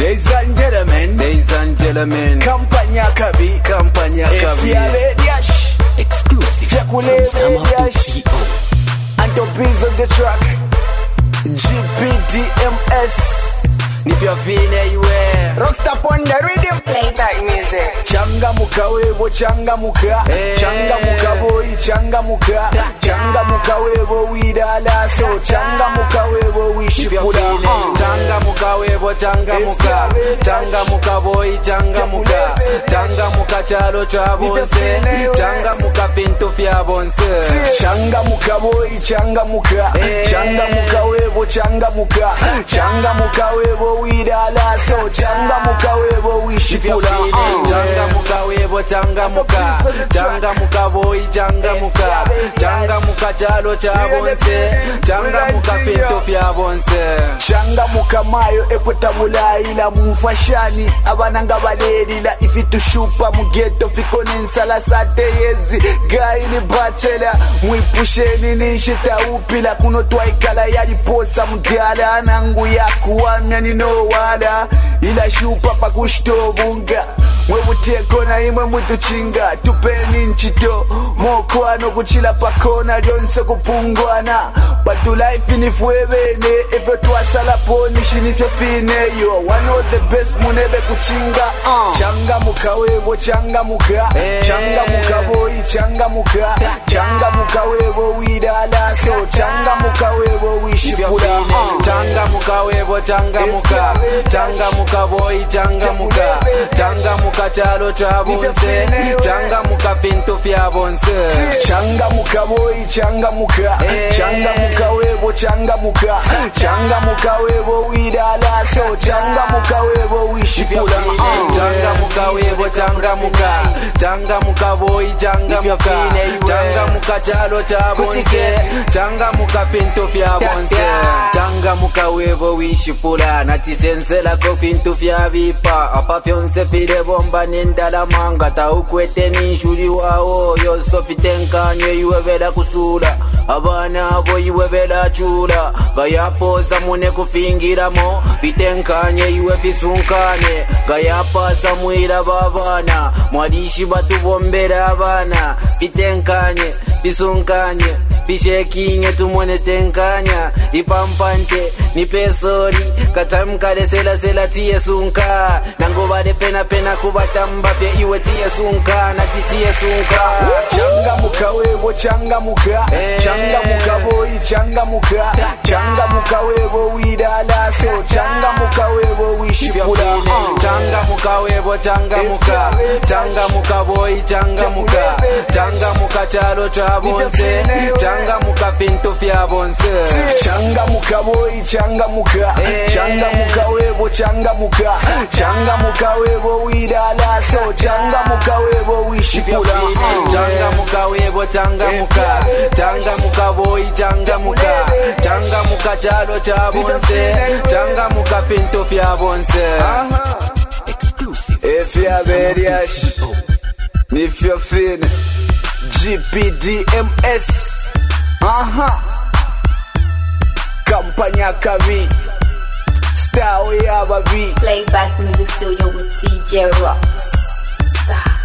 Ladies and gentlemen, Campagna Kabi, exclusive and the beats on the track. GPDMS. If you're feeling anywhere, Rockstar on the rhythm. Play that music. Changa muka webo, changa muka. Changa muka boy, changa muka. Changa muka webo, we dala so. Changa muka webo, we shipula. Changa muka webo, changa muka. Changa muka boy, changa muka. Changa muka chalo chabonse. Changa muka pinto fiabonse. Changa muka boy, changa muka. Changa muka webo, changa muka. Changa muka webo, we dala so. Changa muka webo, we shipula. Changa muka webo, changa muka. Changa muka boy, changa muka. Changa muka chalo chabonse. Changa muka pinto fiabonse. Changa muka mayo ekwetabula ila mufashani. Abananga baleri la ifitu shupa mugeto fikone nsala sate yezi. Gaili bachela muipusheni nishita upila kuno twaikala yali posa mudala anangu ya kuwamya nino wala ila shupa pakushitobunga mwebuteko na imwe mutuchinga tupeni nchito mokwano kuchila pakona lyonse kupungwana batu life nifwebene efyo twasala poni shinifyo fineyo one of the best munebe kuchinga changa muka webo changa muka changa muka boy changa muka changa muka webo widala so changa muka webo wishipula changa muka webo changa muka changa muka boy changa muka changa muka chalo chabonse changa muka pinto fiabonse changa muka boy changa muka changa muka webo changa muka webo widala so changa muka webo wishipula changa muka webo changa muka boy changa muka chalo chabonse changa muka pinto fiabonse changa muka webo wishipula natisensela ko pinto fiabipa apa fyonse file bomba nendala manga ta ukwete ninshuri wao yoso fitenkanywe iwebela kusula abana abo iwebela chula gayapoza mune kufingiramo fitenkanye iwe fisunkane gayapasa mwira babana mwalishi batubombera abana fitenkanye fisunkanye fishekinye tumone tenkanya ipampante ni pesori katamkale sela tiye sunka nango bade pena kubatamba pye iwe tiye sunka na titiye sunka changa muka webo changa muka changa muka boy changa muka webo widala so changa muka webo wishipula changa muka webo changa muka boy changa muka chalo chabonse changa muka pinto fiabonse changa muka boy changa muka webo changa muka webo widala so changa muka webo wishipula changa muka webo changa muka boy changa muka chalo chabonse changa muka pinto fiabonse exclusive if you are very if you're fin GPDMS Campagna Kabi Star we have a beat. Playback music studio with DJ Rocks Star.